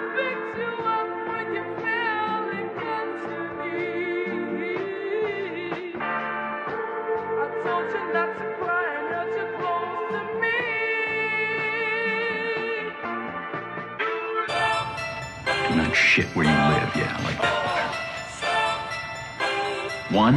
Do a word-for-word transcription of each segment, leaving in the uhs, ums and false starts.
picked you up when you fell against me. I told you not to cry and held you close to me. Do not shit where you live. Yeah, I like that better. One,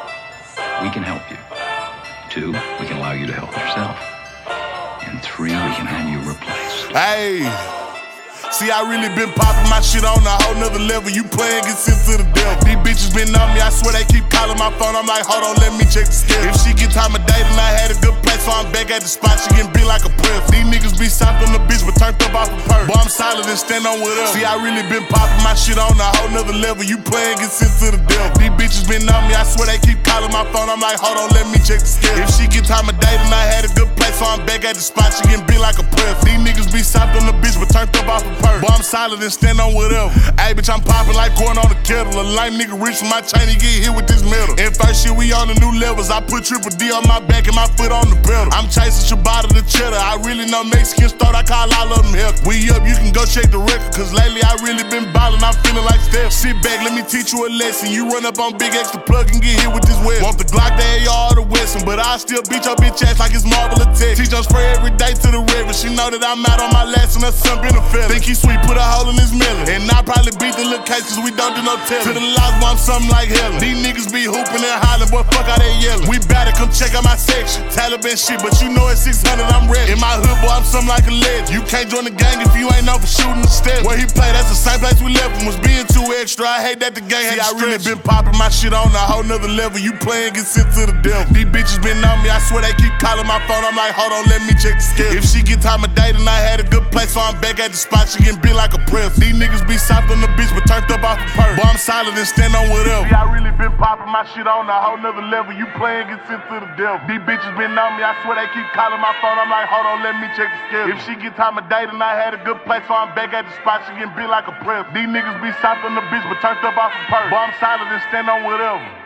we can help you. Two, we can allow you to help yourself. And three, we can have you replaced. Hey, see, I really been popping my shit on a whole nother level. You playing, get sent to the devil. These bitches been on me, I swear they keep calling my phone. I'm like, hold on, let me check the scale. If she get time of day, then I had a good place, so I'm back at the spot. She getting beat like a press. These niggas be soft on the bitch, but turned up off a purse. Boy, I'm solid and stand on with us. See, I really been popping my shit on a whole nother level. You playing, get sent to the devil. These bitches been on me, I swear they keep calling my phone. I'm like, hold on, let me check the scale. If she get time of day, then I had a good place, so I'm back at the spot. She getting beat like a press. These niggas be soft on the bitch, but turned up off a purse. Boy, I'm solid and stand on whatever. Ayy, bitch, I'm popping like going on the kettle. A lame nigga reach for my chain, he get hit with this metal. And first shit, we on the new levels. I put triple D on my back and my foot on the pedal. I'm chasing Ciabatta the cheddar. I really know Mexican start, I call all of them help. We up, you can go check the record, cause lately I really been ballin', I'm feeling like Steph. Sit back, let me teach you a lesson. You run up on Big X to plug and get hit with this web. Want the Glock, the A R, or the Wesson, but I still beat your bitch ass like it's Marvel Attack. Teach us spray every day to the river. She know that I'm out on my last and her son been a fella. Think he sweet, put a hole in his melon. And I probably beat the little case cause we don't do no telling. To the lost boy, I'm something like hell. These niggas be hooping and hollering, boy, fuck how they yelling. We bout to come check out my section. Taliban shit, but you know it's six hundred, I'm ready. In my hood, boy, I'm something like a legend. You can't join the gang if you ain't known for shooting the step. Where he play, that's the same place we left him. Was being too extra, I hate that the gang had. See, I really been popping my shit on a whole nother level. You playing, get sent to the devil. These bitches been on me, I swear they keep calling my phone. I'm like, hold on, let me check the scale. If she get time of day, then I had a good place, so I'm back at the spot. She getting beat like a press. These niggas be soft on the bitch, but turned up off a purse. Boy, I'm solid and stand on whatever. See, I really been popping my shit on a whole nother level. You playing, get sent to the devil. These bitches been on me, I swear they keep calling my phone. I'm like, hold on, let me check the scale. If she get time of day, then I had a good place, so I'm back at the spot. She getting beat like a press. These niggas be soft on the bitch, but turned up off a purse. Boy, I'm solid and stand on whatever.